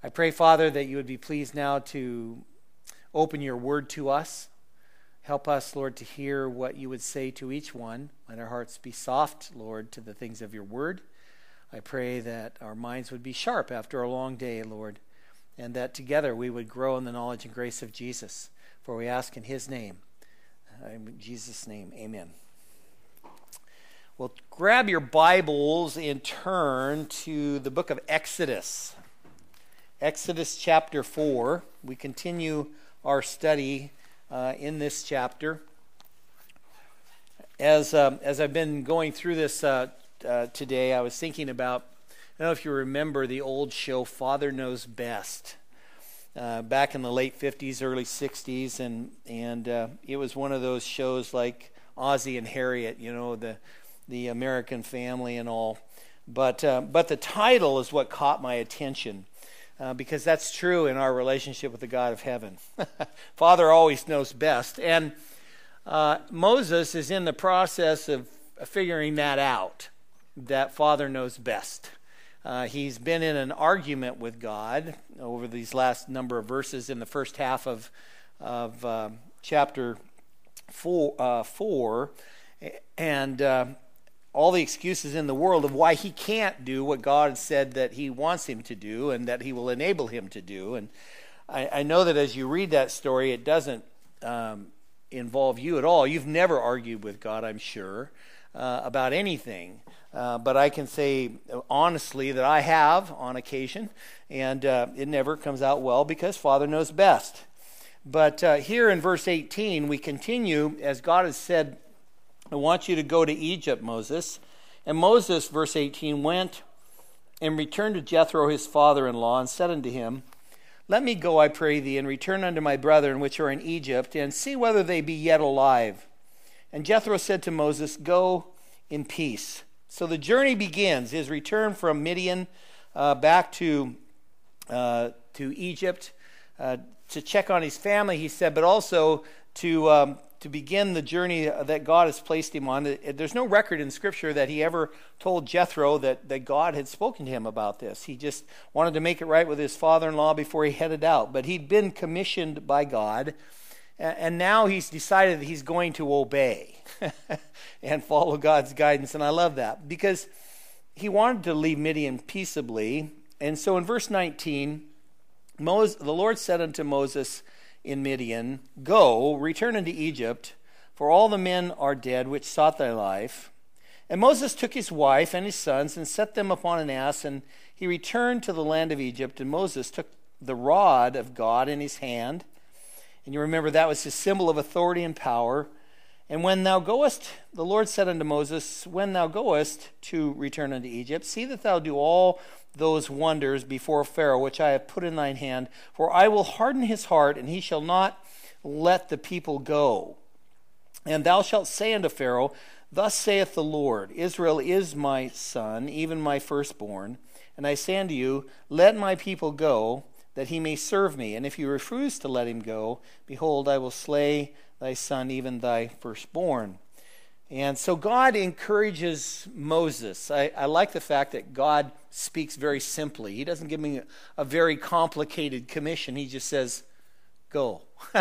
I pray, Father, that you would be pleased now to open your word to us. Help us, Lord, to hear what you would say to each one. Let our hearts be soft, Lord, to the things of your word. I pray that our minds would be sharp after a long day, Lord, and that together we would grow in the knowledge and grace of Jesus. For we ask in his name. In Jesus' name, amen. Well, grab your Bibles and turn to the book of Exodus. Exodus chapter 4. We continue our study in this chapter. As I've been going through this today, I was thinking about, I don't know if you remember the old show, Father Knows Best. Back in the late 50s, early 60s, and it was one of those shows like Ozzie and Harriet, you know, the American Family and all. But the title is what caught my attention, because that's true in our relationship with the God of heaven. Father always knows best, and Moses is in the process of figuring that out, that Father knows best. He's been in an argument with God over these last number of verses in the first half of chapter 4, and all the excuses in the world of why he can't do what God said that he wants him to do and that he will enable him to do. And I know that as you read that story, it doesn't involve you at all. You've never argued with God, I'm sure, about anything. But I can say honestly that I have on occasion, and it never comes out well because Father knows best. But here in verse 18, we continue, as God has said, I want you to go to Egypt, Moses. And Moses, verse 18, went and returned to Jethro his father-in-law and said unto him, Let me go, I pray thee, and return unto my brethren which are in Egypt, and see whether they be yet alive. And Jethro said to Moses, Go in peace. So the journey begins, his return from Midian back to Egypt to check on his family, he said, but also to begin the journey that God has placed him on. There's no record in Scripture that he ever told Jethro that God had spoken to him about this. He just wanted to make it right with his father-in-law before he headed out. But he'd been commissioned by God, and now he's decided that he's going to obey and follow God's guidance. And I love that because he wanted to leave Midian peaceably. And so in verse 19, the Lord said unto Moses in Midian, Go, return unto Egypt, for all the men are dead which sought thy life. And Moses took his wife and his sons and set them upon an ass, and he returned to the land of Egypt. And Moses took the rod of God in his hand. And you remember that was his symbol of authority and power. And when thou goest, the Lord said unto Moses, When thou goest to return unto Egypt, see that thou do all those wonders before Pharaoh, which I have put in thine hand, for I will harden his heart, and he shall not let the people go. And thou shalt say unto Pharaoh, Thus saith the Lord, Israel is my son, even my firstborn. And I say unto you, Let my people go, that he may serve me. And if you refuse to let him go, behold, I will slay thy son, even thy firstborn. And so God encourages Moses. I like the fact that God speaks very simply. He doesn't give me a very complicated commission. He just says, go.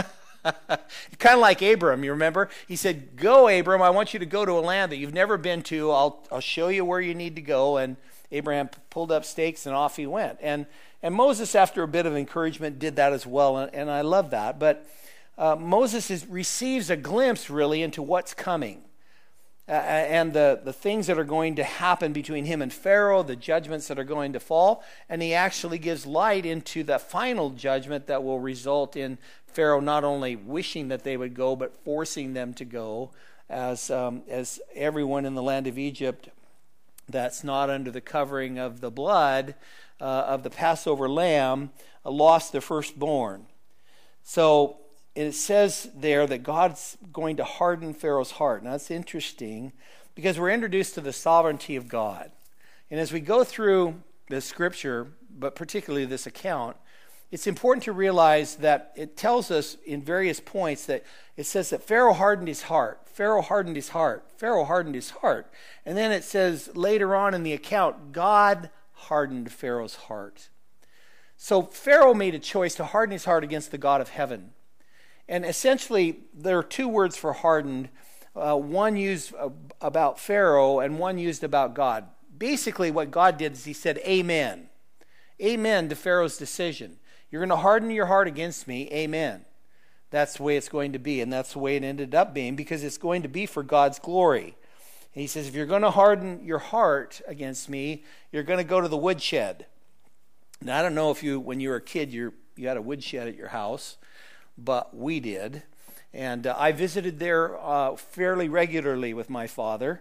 Kind of like Abram, you remember? He said, Go, Abram, I want you to go to a land that you've never been to. I'll show you where you need to go. And Abraham pulled up stakes and off he went. And Moses, after a bit of encouragement, did that as well. And I love that. But Moses receives a glimpse, really, into what's coming. And the things that are going to happen between him and Pharaoh, the judgments that are going to fall, and he actually gives light into the final judgment that will result in Pharaoh not only wishing that they would go, but forcing them to go, as everyone in the land of Egypt that's not under the covering of the blood of the Passover lamb lost their firstborn. So it says there that God's going to harden Pharaoh's heart. Now that's interesting because we're introduced to the sovereignty of God. And as we go through the scripture, but particularly this account, it's important to realize that it tells us in various points that it says that Pharaoh hardened his heart. Pharaoh hardened his heart. Pharaoh hardened his heart. And then it says later on in the account, God hardened Pharaoh's heart. So Pharaoh made a choice to harden his heart against the God of heaven. And essentially, there are two words for hardened, one used about Pharaoh and one used about God. Basically, what God did is he said, amen. Amen to Pharaoh's decision. You're going to harden your heart against me, amen. That's the way it's going to be, and that's the way it ended up being, because it's going to be for God's glory. And he says, if you're going to harden your heart against me, you're going to go to the woodshed. Now, I don't know if when you were a kid, you had a woodshed at your house, but we did. And I visited there fairly regularly with my father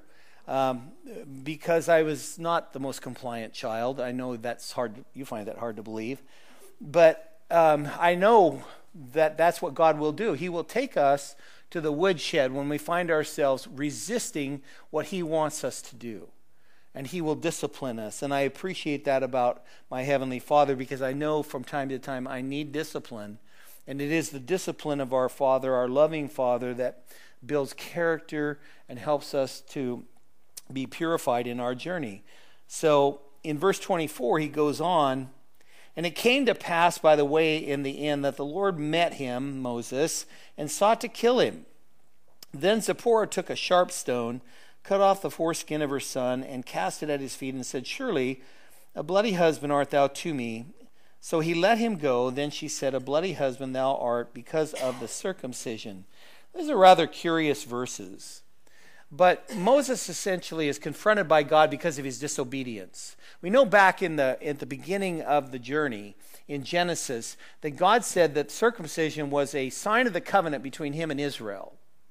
because I was not the most compliant child. I know that's hard. You find that hard to believe. But I know that that's what God will do. He will take us to the woodshed when we find ourselves resisting what he wants us to do. And he will discipline us. And I appreciate that about my Heavenly Father, because I know from time to time I need discipline. And it is the discipline of our Father, our loving Father, that builds character and helps us to be purified in our journey. So in verse 24, he goes on, and it came to pass by the way in the end that the Lord met him, Moses, and sought to kill him. Then Zipporah took a sharp stone, cut off the foreskin of her son, and cast it at his feet, and said, surely a bloody husband art thou to me. So he let him go. Then she said, a bloody husband thou art because of the circumcision. These are rather curious verses. But Moses essentially is confronted by God because of his disobedience. We know back at the beginning of the journey in Genesis that God said that circumcision was a sign of the covenant between him and Israel.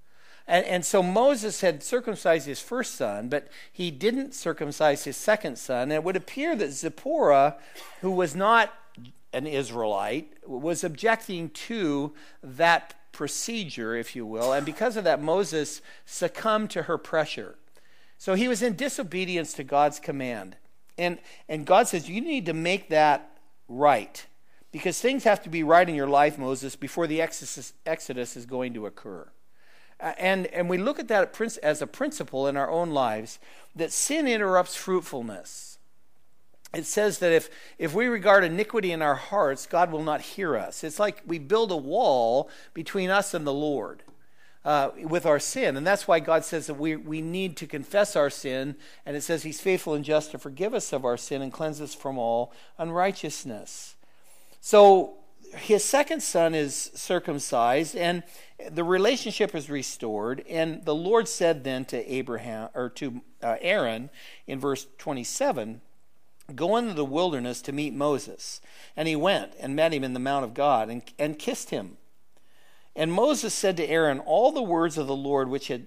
And so Moses had circumcised his first son, but he didn't circumcise his second son. And it would appear that Zipporah, who was not an Israelite, was objecting to that procedure, if you will. And because of that, Moses succumbed to her pressure. So he was in disobedience to God's command. And God says, you need to make that right. Because things have to be right in your life, Moses, before the Exodus is going to occur. And we look at that as a principle in our own lives, that sin interrupts fruitfulness. It says that if we regard iniquity in our hearts, God will not hear us. It's like we build a wall between us and the Lord with our sin. And that's why God says that we need to confess our sin. And it says he's faithful and just to forgive us of our sin and cleanse us from all unrighteousness. So his second son is circumcised, and the relationship is restored. And the Lord said then to Aaron in verse 27, go into the wilderness to meet Moses. And he went and met him in the mount of God and kissed him. And Moses said to Aaron all the words of the Lord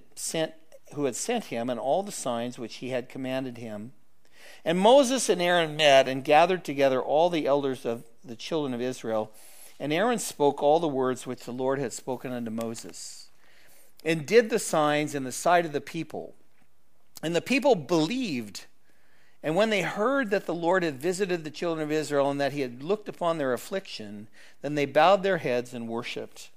who had sent him, and all the signs which he had commanded him. And Moses and Aaron met and gathered together all the elders of the children of Israel. And Aaron spoke all the words which the Lord had spoken unto Moses, and did the signs in the sight of the people. And the people believed. And when they heard that the Lord had visited the children of Israel and that he had looked upon their affliction, then they bowed their heads and worshipped.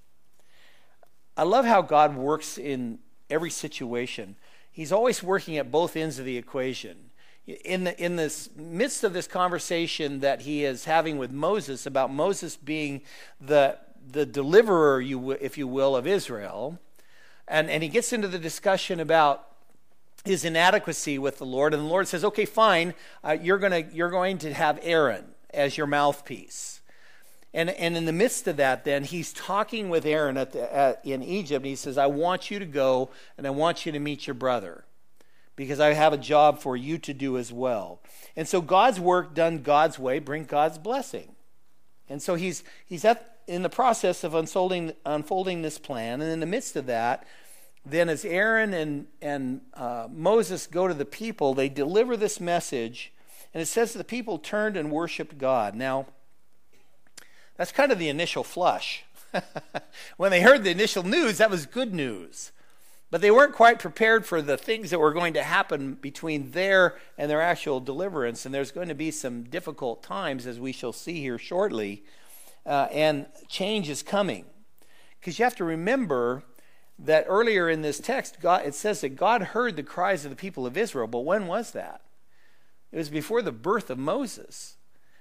I love how God works in every situation. He's always working at both ends of the equation. In this midst of this conversation that he is having with Moses about Moses being the deliverer, if you will, of Israel, and he gets into the discussion about his inadequacy with the Lord, and the Lord says, okay, fine, you're going to have Aaron as your mouthpiece. And in the midst of that, then, he's talking with Aaron in Egypt, and he says, I want you to go, and I want you to meet your brother, because I have a job for you to do as well. And so God's work done God's way brings God's blessing. And so he's in the process of unfolding this plan, and in the midst of that, then as Aaron and Moses go to the people, they deliver this message, and it says that the people turned and worshiped God. Now, that's kind of the initial flush. When they heard the initial news, that was good news. But they weren't quite prepared for the things that were going to happen between there and their actual deliverance. And there's going to be some difficult times, as we shall see here shortly. And change is coming. Because you have to remember that earlier in this text, it says that God heard the cries of the people of Israel. But when was that? It was before the birth of Moses.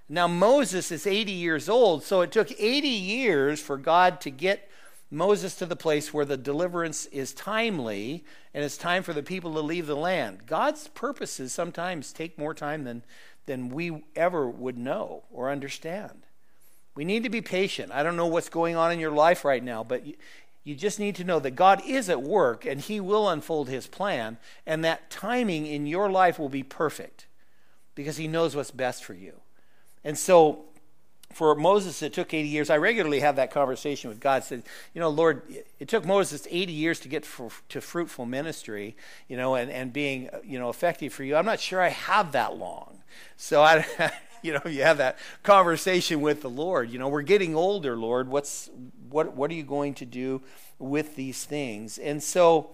Now Moses is 80 years old, so it took 80 years for God to get Moses to the place where the deliverance is timely and it's time for the people to leave the land. God's purposes sometimes take more time than we ever would know or understand. We need to be patient. I don't know what's going on in your life right now, but you just need to know that God is at work and he will unfold his plan, and that timing in your life will be perfect because he knows what's best for you. And so for Moses, it took 80 years. I regularly have that conversation with God. Said, Lord, it took Moses 80 years to get to fruitful ministry, and being, effective for you. I'm not sure I have that long. So you have that conversation with the Lord. We're getting older, Lord. What are you going to do with these things? And so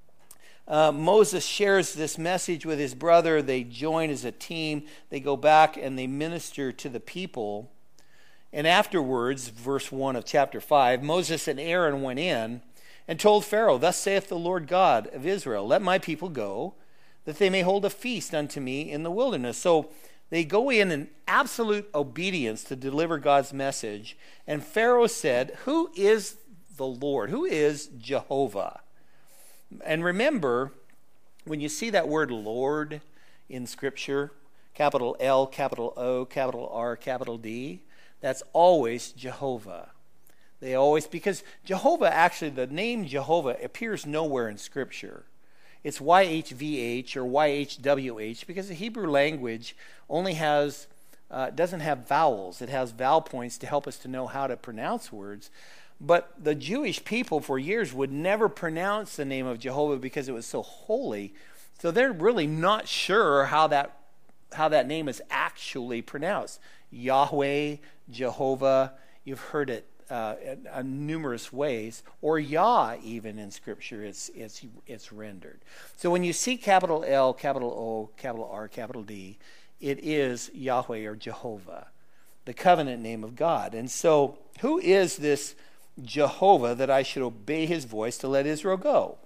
Moses shares this message with his brother. They join as a team. They go back and they minister to the people. And afterwards, verse 1 of chapter 5, Moses and Aaron went in and told Pharaoh, "Thus saith the Lord God of Israel, let my people go, that they may hold a feast unto me in the wilderness." So they go in absolute obedience to deliver God's message. And Pharaoh said, "Who is the Lord? Who is Jehovah?" And remember, when you see that word Lord in Scripture, capital L, capital O, capital R, capital D, that's always Jehovah. Because Jehovah, actually, the name Jehovah appears nowhere in Scripture. It's YHVH or YHWH because the Hebrew language only doesn't have vowels. It has vowel points to help us to know how to pronounce words. But the Jewish people for years would never pronounce the name of Jehovah because it was so holy. So they're really not sure how that name is actually pronounced. Yahweh, Jehovah, you've heard it in numerous ways, or Yah even in Scripture it's rendered. So when you see capital L, capital O, capital R, capital D, it is Yahweh or Jehovah, the covenant name of God. And so who is this Jehovah that I should obey his voice to let Israel go?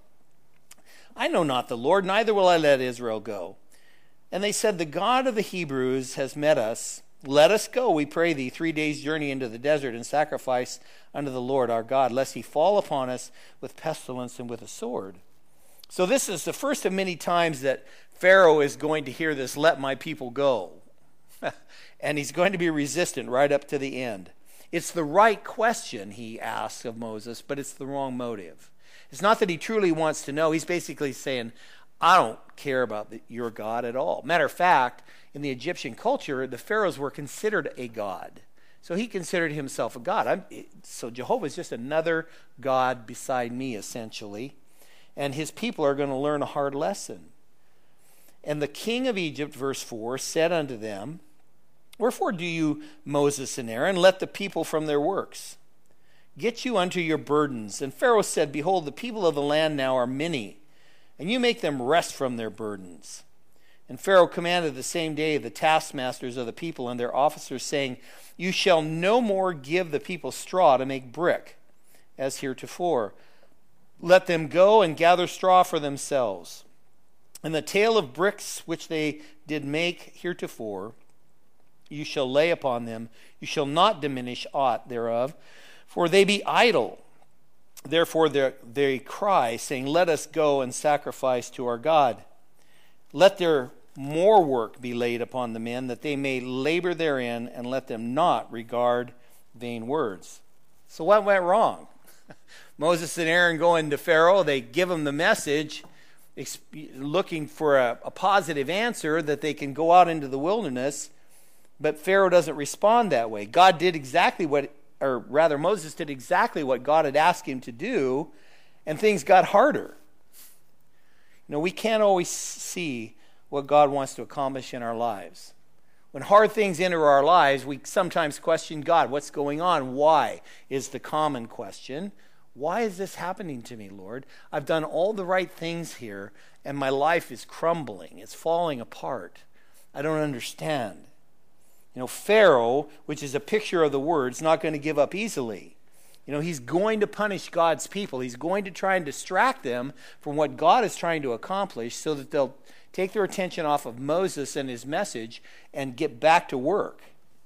I know not the Lord, neither will I let Israel go. And they said, the God of the Hebrews has met us. Let us go, we pray thee, 3 days' journey into the desert, and sacrifice unto the Lord our God, lest he fall upon us with pestilence and with a sword. So this is the first of many times that Pharaoh is going to hear this, let my people go. And he's going to be resistant right up to the end. It's the right question he asks of Moses, but it's the wrong motive. It's not that he truly wants to know. He's basically saying, I don't care about your God at all. Matter of fact, in the Egyptian culture, the pharaohs were considered a god. So he considered himself a god. So Jehovah is just another god beside me, essentially. And his people are going to learn a hard lesson. And the king of Egypt, verse 4, said unto them, Wherefore do you, Moses and Aaron, let the people from their works? Get you unto your burdens. And Pharaoh said, Behold, the people of the land now are many, and you make them rest from their burdens. And Pharaoh commanded the same day the taskmasters of the people and their officers, saying, You shall no more give the people straw to make brick, as heretofore. Let them go and gather straw for themselves. And the tale of bricks which they did make heretofore, you shall lay upon them. You shall not diminish aught thereof, for they be idle. Therefore they cry, saying, Let us go and sacrifice to our God. Let their more work be laid upon the men, that they may labor therein, and let them not regard vain words. So what went wrong? Moses and Aaron go into Pharaoh. They give him the message, looking for a positive answer that they can go out into the wilderness. But Pharaoh doesn't respond that way. Moses did exactly what God had asked him to do, and things got harder. We can't always see what God wants to accomplish in our lives. When hard things enter our lives, we sometimes question God. What's going on? Why is the common question. Why is this happening to me, Lord? I've done all the right things here, and my life is crumbling. It's falling apart. I don't understand. Pharaoh, which is a picture of the word, is not going to give up easily. He's going to punish God's people. He's going to try and distract them from what God is trying to accomplish so that they'll take their attention off of Moses and his message and get back to work.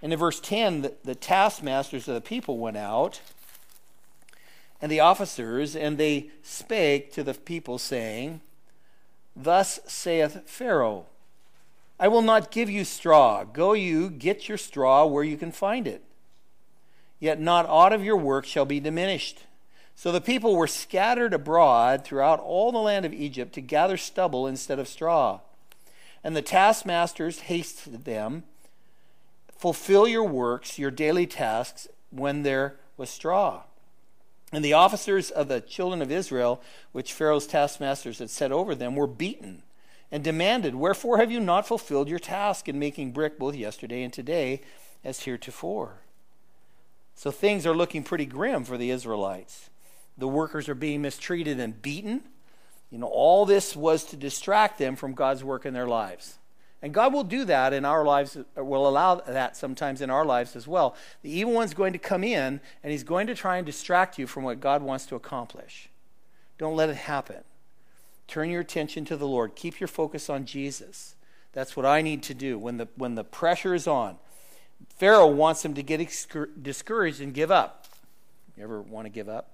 And in verse 10, the taskmasters of the people went out, and the officers, and they spake to the people, saying, Thus saith Pharaoh, I will not give you straw. Go you, get your straw where you can find it. Yet not aught of your work shall be diminished. So the people were scattered abroad throughout all the land of Egypt to gather stubble instead of straw. And the taskmasters hasted them, Fulfill your works, your daily tasks, when there was straw. And the officers of the children of Israel, which Pharaoh's taskmasters had set over them, were beaten and demanded, Wherefore have you not fulfilled your task in making brick both yesterday and today as heretofore? So things are looking pretty grim for the Israelites. The workers are being mistreated and beaten. All this was to distract them from God's work in their lives. And God will do that in our lives, will allow that sometimes in our lives as well. The evil one's going to come in, and he's going to try and distract you from what God wants to accomplish. Don't let it happen. Turn your attention to the Lord. Keep your focus on Jesus. That's what I need to do when the pressure is on. Pharaoh wants them to get discouraged and give up. You ever want to give up?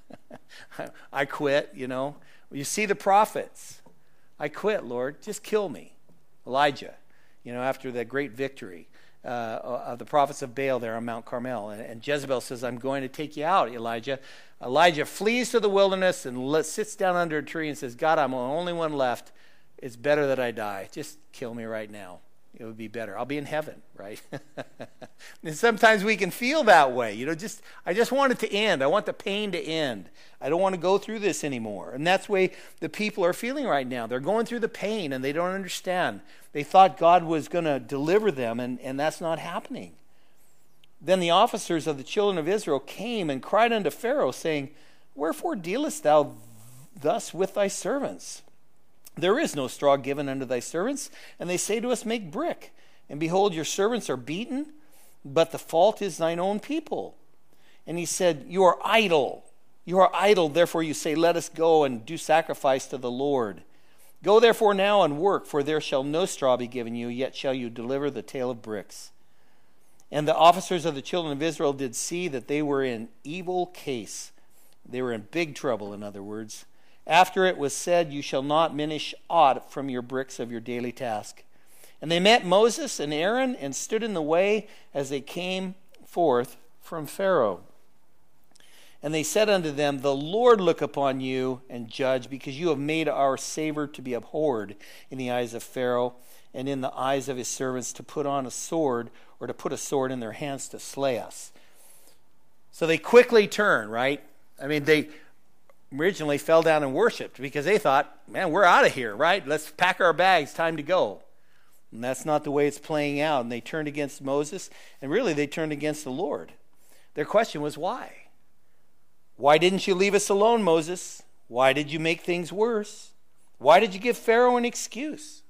I quit, You see the prophets. I quit, Lord. Just kill me. Elijah, after that great victory of the prophets of Baal there on Mount Carmel. And Jezebel says, I'm going to take you out, Elijah. Elijah flees to the wilderness and sits down under a tree and says, God, I'm the only one left. It's better that I die. Just kill me right now. It would be better. I'll be in heaven, right? And sometimes we can feel that way. I just want it to end. I want the pain to end. I don't want to go through this anymore. And that's the way the people are feeling right now. They're going through the pain and they don't understand. They thought God was going to deliver them, and that's not happening. Then the officers of the children of Israel came and cried unto Pharaoh, saying, Wherefore dealest thou thus with thy servants? There is no straw given unto thy servants. And they say to us, Make brick. And behold, your servants are beaten, but the fault is thine own people. And he said, You are idle. You are idle, therefore you say, Let us go and do sacrifice to the Lord. Go therefore now and work, for there shall no straw be given you, yet shall you deliver the tale of bricks. And the officers of the children of Israel did see that they were in evil case. They were in big trouble, in other words. After it was said, You shall not minish aught from your bricks of your daily task. And they met Moses and Aaron and stood in the way as they came forth from Pharaoh. And they said unto them, The Lord look upon you and judge, because you have made our savor to be abhorred in the eyes of Pharaoh and in the eyes of his servants, to put on a sword, or to put a sword in their hands to slay us. So they quickly turn, right? They originally fell down and worshiped because they thought, man, we're out of here, right? Let's pack our bags, time to go. And that's not the way it's playing out. And they turned against Moses, and really they turned against the Lord. Their question was, why? Why didn't you leave us alone, Moses? Why did you make things worse? Why did you give Pharaoh an excuse?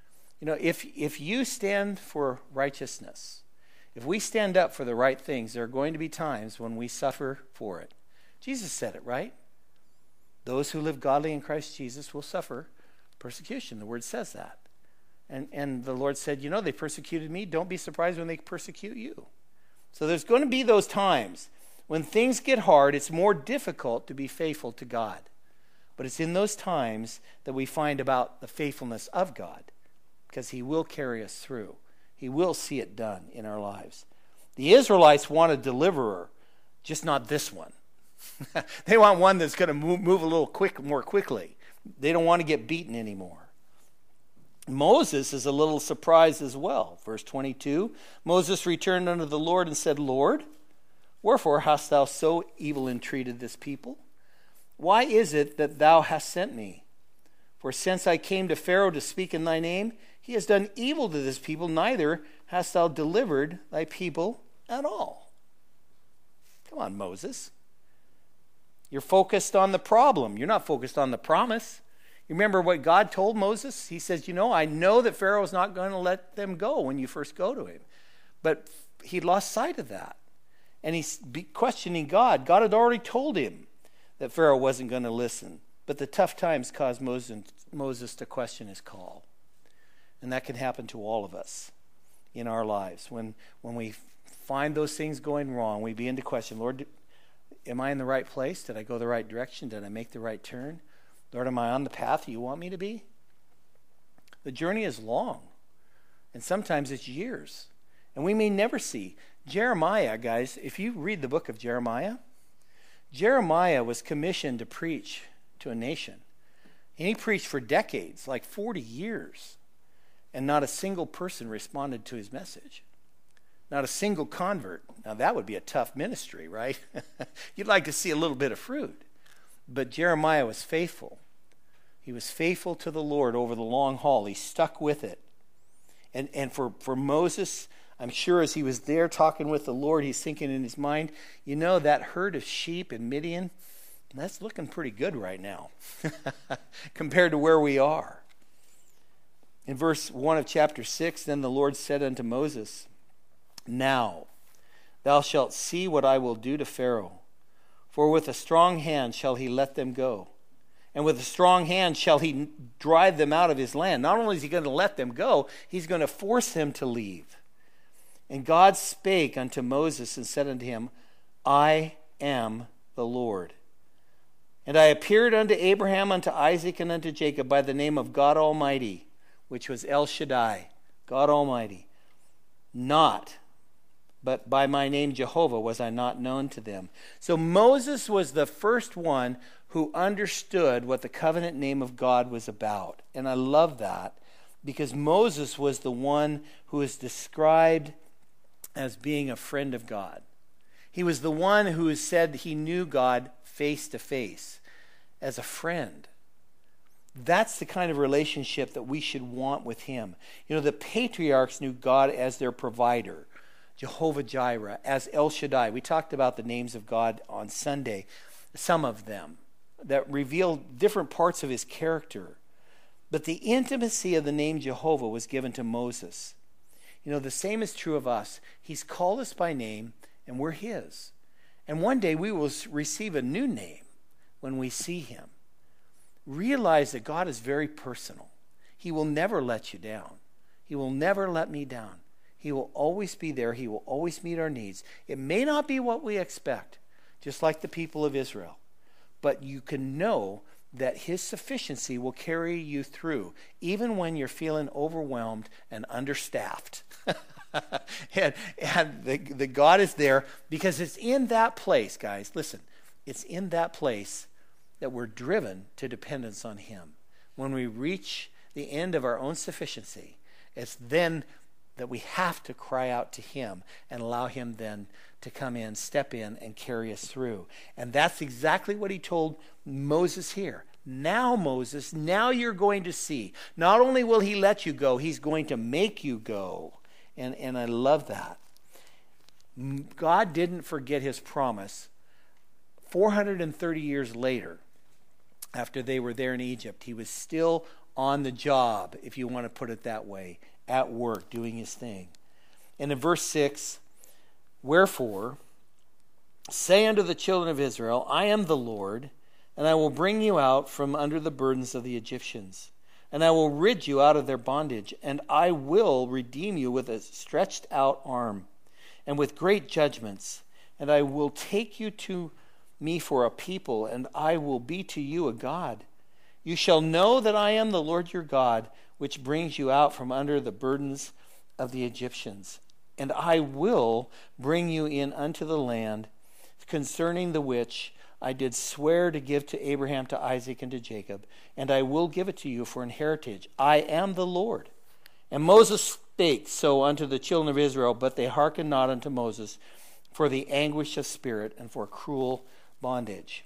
If you stand for righteousness, if we stand up for the right things, there are going to be times when we suffer for it. Jesus said it, right? Those who live godly in Christ Jesus will suffer persecution. The word says that. And the Lord said, they persecuted me. Don't be surprised when they persecute you. So there's going to be those times when things get hard. It's more difficult to be faithful to God. But it's in those times that we find about the faithfulness of God, because he will carry us through. He will see it done in our lives. The Israelites want a deliverer, just not this one. They want one that's going to move a little more quickly. They don't want to get beaten anymore. Moses is a little surprised as well. Verse 22, Moses returned unto the Lord and said, Lord, wherefore hast thou so evil entreated this people? Why is it that thou hast sent me? For since I came to Pharaoh to speak in thy name, he has done evil to this people, neither hast thou delivered thy people at all. Come on, Moses. You're focused on the problem. You're not focused on the promise. You remember what God told Moses? He says, I know that Pharaoh's not going to let them go when you first go to him. But he lost sight of that. And he's questioning God. God had already told him that Pharaoh wasn't going to listen. But the tough times caused Moses to question his call. And that can happen to all of us. in our lives. When we find those things going wrong, we begin to question, Lord, am I in the right place? Did I go the right direction? Did I make the right turn? Lord, am I on the path you want me to be? The journey is long, and sometimes it's years, and we may never see. Jeremiah, guys, if you read the book of Jeremiah, Jeremiah was commissioned to preach to a nation. And he preached for decades, like 40 years, and not a single person responded to his message. Not a single convert. Now that would be a tough ministry, right? You'd like to see a little bit of fruit. But Jeremiah was faithful. He was faithful to the Lord over the long haul. He stuck with it. And for Moses, I'm sure as he was there talking with the Lord, he's thinking in his mind, you know, that herd of sheep in Midian, that's looking pretty good right now compared to where we are. In verse 1 of chapter 6, then the Lord said unto Moses, now thou shalt see what I will do to Pharaoh, for with a strong hand shall he let them go, and with a strong hand shall he drive them out of his land. Not only is he going to let them go, he's going to force them to leave. And God spake unto Moses and said unto him, I am the Lord. And I appeared unto Abraham, unto Isaac, and unto Jacob by the name of God Almighty, which was El Shaddai, God Almighty. But by my name Jehovah was I not known to them. So Moses was the first one who understood what the covenant name of God was about. And I love that because Moses was the one who is described as being a friend of God. He was the one who said he knew God face to face as a friend. That's the kind of relationship that we should want with him. You know, the patriarchs knew God as their provider, Jehovah Jireh, as El Shaddai. We talked about the names of God on Sunday, some of them, that reveal different parts of his character. But the intimacy of the name Jehovah was given to Moses. You know, the same is true of us. He's called us by name, and we're his. And one day we will receive a new name when we see him. Realize that God is very personal. He will never let you down. He will never let me down. He will always be there. He will always meet our needs. It may not be what we expect, just like the people of Israel. But you can know that his sufficiency will carry you through, even when you're feeling overwhelmed and understaffed. and the God is there because it's in that place, guys. Listen, it's in that place that we're driven to dependence on him. When we reach the end of our own sufficiency, it's then that we have to cry out to him and allow him then to come in, step in, and carry us through. And that's exactly what he told Moses here. Now, Moses, now you're going to see. Not only will he let you go, he's going to make you go. And I love that. God didn't forget his promise. 430 years later, after they were there in Egypt, he was still on the job, if you want to put it that way, at work, doing his thing. And in verse 6, wherefore, say unto the children of Israel, I am the Lord, and I will bring you out from under the burdens of the Egyptians, and I will rid you out of their bondage, and I will redeem you with a stretched out arm, and with great judgments, and I will take you to me for a people, and I will be to you a God. You shall know that I am the Lord your God, which brings you out from under the burdens of the Egyptians. And I will bring you in unto the land concerning the which I did swear to give to Abraham, to Isaac, and to Jacob, and I will give it to you for an heritage. I am the Lord. And Moses spake so unto the children of Israel, but they hearkened not unto Moses for the anguish of spirit and for cruel bondage.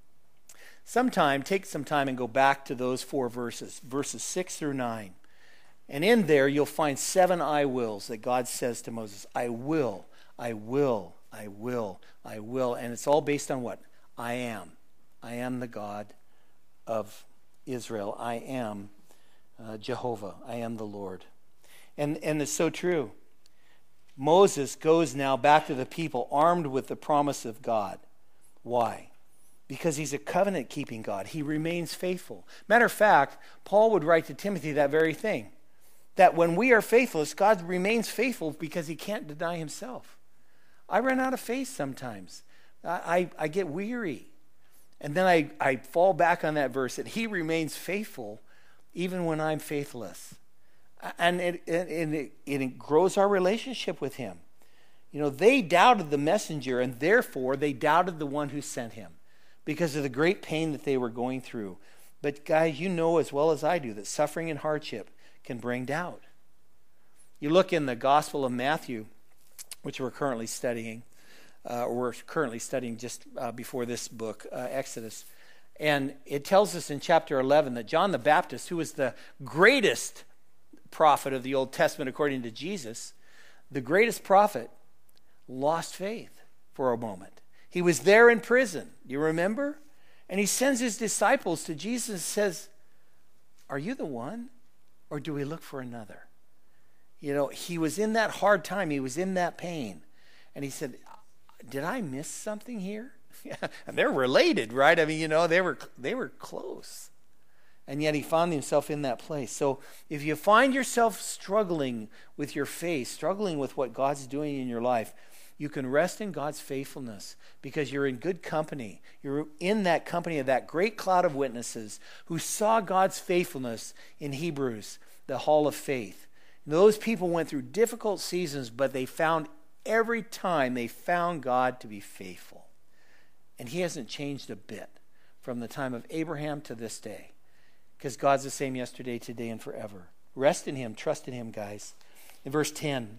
Take some time and go back to those 4 verses 6 through 9. And in there you'll find 7 I wills that God says to Moses. I will, I will, I will, I will. And it's all based on what? I am. I am the God of Israel. I am Jehovah. I am the Lord. And it's so true. Moses goes now back to the people armed with the promise of God. Why? Because he's a covenant-keeping God. He remains faithful. Matter of fact, Paul would write to Timothy that very thing. that when we are faithless, God remains faithful because he can't deny himself. I run out of faith sometimes. I get weary. And then I fall back on that verse that he remains faithful even when I'm faithless. And it grows our relationship with him. They doubted the messenger, and therefore they doubted the one who sent him because of the great pain that they were going through. But guys, you know as well as I do that suffering and hardship can bring doubt. You look in the Gospel of Matthew, which we're currently studying, just before this book, Exodus. And it tells us in chapter 11 that John the Baptist, who was the greatest prophet of the Old Testament according to Jesus, the greatest prophet, lost faith for a moment. He was there in prison. You remember? And he sends his disciples to Jesus and says, "Are you the one? Or do we look for another?" He was in that hard time. He was in that pain. And he said, "Did I miss something here?" And they're related, right? I mean, they were close. And yet he found himself in that place. So if you find yourself struggling with your faith, struggling with what God's doing in your life, you can rest in God's faithfulness because you're in good company. You're in that company of that great cloud of witnesses who saw God's faithfulness in Hebrews, the hall of faith. And those people went through difficult seasons, but every time they found God to be faithful. And he hasn't changed a bit from the time of Abraham to this day. Because God's the same yesterday, today, and forever. Rest in him. Trust in him, guys. In verse 10.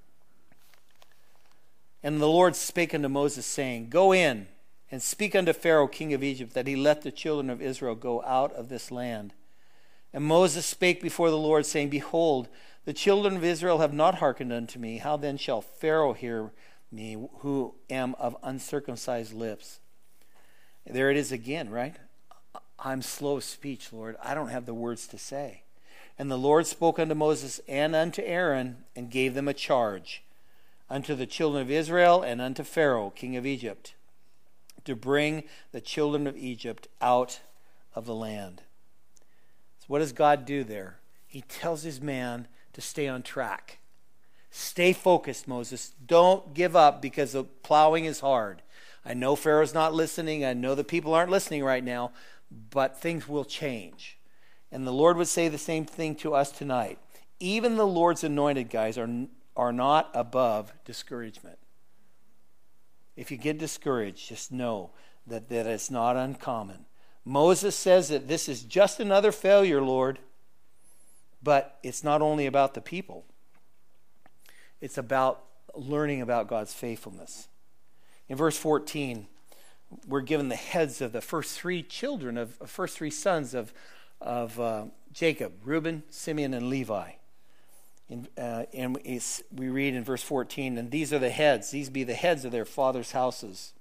"And the Lord spake unto Moses, saying, Go in, and speak unto Pharaoh king of Egypt, that he let the children of Israel go out of this land. And Moses spake before the Lord, saying, Behold, the children of Israel have not hearkened unto me. How then shall Pharaoh hear me, who am of uncircumcised lips?" There it is again, right? I'm slow of speech, Lord. I don't have the words to say. "And the Lord spoke unto Moses and unto Aaron, and gave them a charge unto the children of Israel and unto Pharaoh, king of Egypt, to bring the children of Egypt out of the land." So what does God do there? He tells his man to stay on track. Stay focused, Moses. Don't give up because the plowing is hard. I know Pharaoh's not listening. I know the people aren't listening right now, but things will change. And the Lord would say the same thing to us tonight. Even the Lord's anointed, guys, are not above discouragement. If you get discouraged, just know that it's not uncommon. Moses says that this is just another failure, Lord, but it's not only about the people. It's about learning about God's faithfulness. In verse 14, we're given the heads of the first three sons of Jacob, Reuben, Simeon, and Levi. And we read in verse 14, "And these are the heads. These be the heads of their fathers' houses.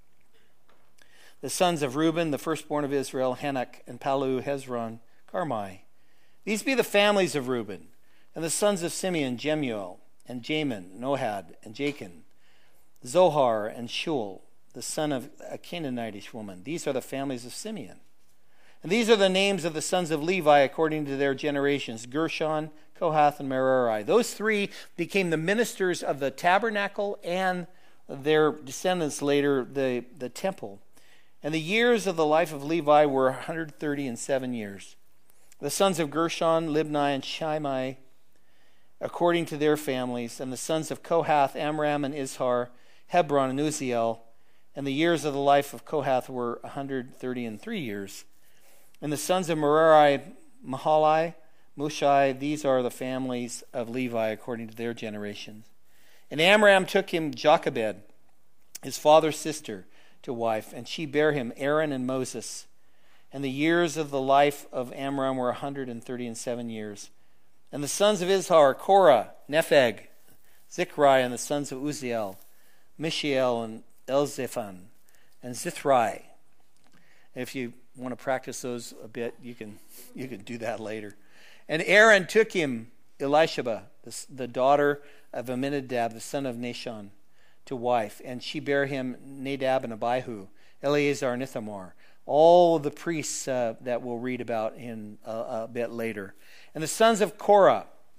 The sons of Reuben, the firstborn of Israel, Hanok, and Palu, Hezron, Carmi. These be the families of Reuben. And the sons of Simeon, Jemuel, and Jamin, and Ohad, and Jachin, Zohar, and Shul, the son of a Canaanitish woman. These are the families of Simeon. And these are the names of the sons of Levi according to their generations, Gershon, Kohath, and Merari. Those three became the ministers of the tabernacle and their descendants later, the temple. And the years of the life of Levi were 137 years. The sons of Gershon, Libni, and Shimei, according to their families. And the sons of Kohath, Amram, and Izhar, Hebron, and Uzziel. And the years of the life of Kohath were 133 years. And the sons of Merari, Mahali, Mushai, these are the families of Levi according to their generations. And Amram took him Jochebed, his father's sister, to wife, and she bare him Aaron and Moses. And the years of the life of Amram were 137 years. And the sons of Izhar, Korah, Nepheg, Zichri, and the sons of Uzziel, Mishael, and Elzaphan, and Zithri. If you want to practice those a bit, you can do that later. And Aaron took him Elisheba, the daughter of Amminadab, the son of Nashon, to wife, and she bare him Nadab and Abihu, Eleazar and Ithamar, all the priests that we'll read about in a bit later. And the sons of Korah,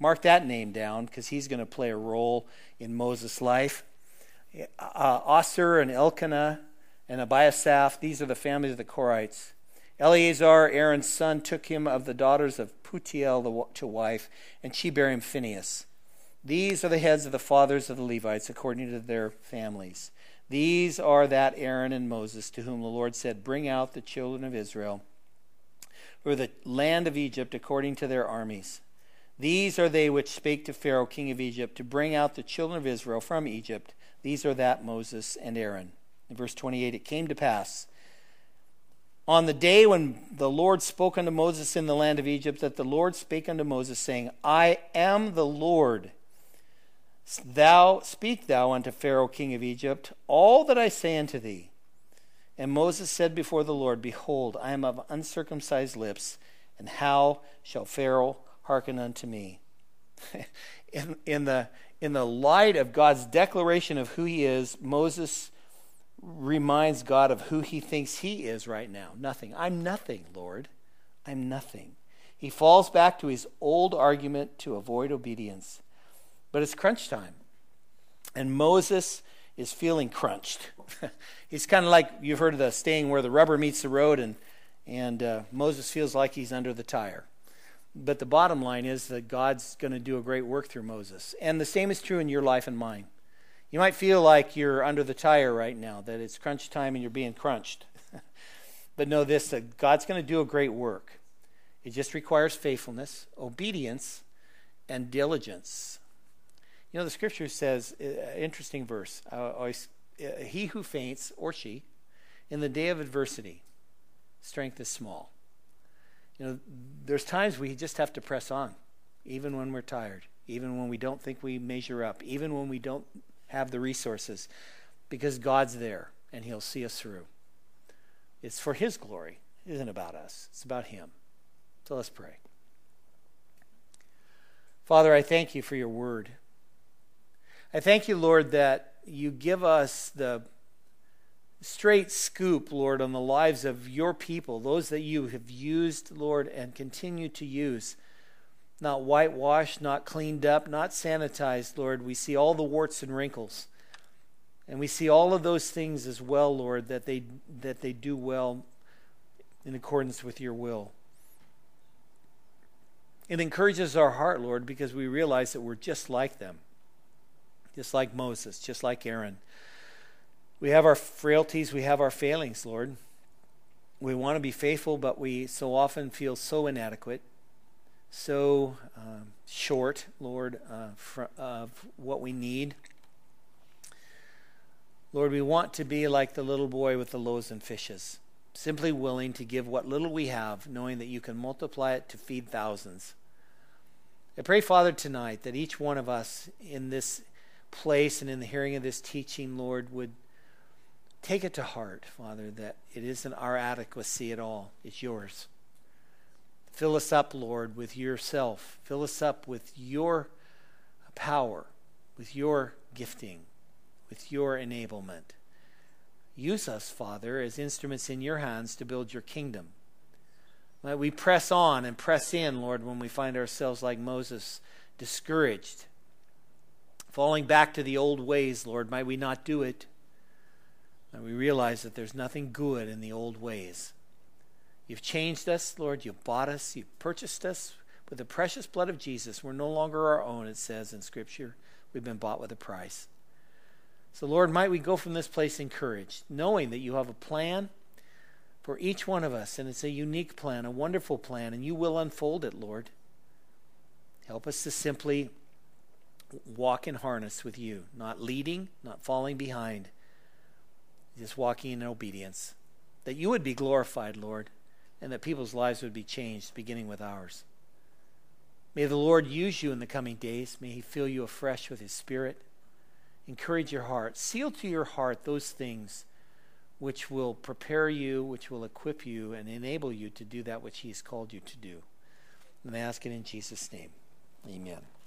Mark that name down because he's going to play a role in Moses' life. Asur and Elkanah and Abiasaph, these are the families of the Korites. Eleazar, Aaron's son, took him of the daughters of Putiel to wife, and she bare him Phinehas. These are the heads of the fathers of the Levites according to their families. These are that Aaron and Moses to whom the Lord said, bring out the children of Israel for the land of Egypt according to their armies. These are they which spake to Pharaoh king of Egypt to bring out the children of Israel from Egypt. These are that Moses and Aaron. In verse 28, it came to pass on the day when the Lord spoke unto Moses in the land of Egypt, that the Lord spake unto Moses, saying, I am the Lord. Speak thou unto Pharaoh king of Egypt all that I say unto thee. And Moses said before the Lord, behold, I am of uncircumcised lips, and how shall Pharaoh hearken unto me? in the light of God's declaration of who he is, Moses reminds God of who he thinks he is right now. Nothing. I'm nothing, Lord. I'm nothing. He falls back to his old argument to avoid obedience. But it's crunch time. And Moses is feeling crunched. He's kind of like, you've heard of the saying where the rubber meets the road, and Moses feels like he's under the tire. But the bottom line is that God's going to do a great work through Moses. And the same is true in your life and mine. You might feel like you're under the tire right now, that it's crunch time and you're being crunched. But know this, that God's going to do a great work. It just requires faithfulness, obedience, and diligence. You know, the scripture says, interesting verse, he who faints, or she, in the day of adversity, strength is small. You know, there's times we just have to press on, even when we're tired, even when we don't think we measure up, even when we don't have the resources, because God's there and he'll see us through. It's for his glory. It isn't about us. It's about him. So let's pray. Father, I thank you for your word. I thank you, Lord, that you give us the straight scoop, Lord, on the lives of your people, those that you have used, Lord, and continue to use. Not whitewashed, not cleaned up, not sanitized, Lord. We see all the warts and wrinkles. And we see all of those things as well, Lord, that they do well in accordance with your will. It encourages our heart, Lord, because we realize that we're just like them. Just like Moses, just like Aaron. We have our frailties, we have our failings, Lord. We want to be faithful, but we so often feel so inadequate, so short, Lord, of what we need. Lord, we want to be like the little boy with the loaves and fishes, simply willing to give what little we have, knowing that you can multiply it to feed thousands. I pray, Father, tonight that each one of us in this place and in the hearing of this teaching, Lord, would take it to heart, Father, that it isn't our adequacy at all. It's yours. Fill us up, Lord, with yourself. Fill us up with your power, with your gifting, with your enablement. Use us, Father, as instruments in your hands to build your kingdom. Let we press on and press in, Lord, when we find ourselves like Moses, discouraged, falling back to the old ways, Lord. Might we not do it. And we realize that there's nothing good in the old ways. You've changed us, Lord. You've bought us. You've purchased us with the precious blood of Jesus. We're no longer our own, it says in Scripture. We've been bought with a price. So, Lord, might we go from this place encouraged, knowing that you have a plan for each one of us, and it's a unique plan, a wonderful plan, and you will unfold it, Lord. Help us to simply walk in harness with you, not leading, not falling behind, just walking in obedience, that you would be glorified, Lord, and that people's lives would be changed, beginning with ours. May the Lord use you in the coming days. May he fill you afresh with his Spirit. Encourage your heart. Seal to your heart those things which will prepare you, which will equip you, and enable you to do that which he has called you to do. And I ask it in Jesus' name. Amen.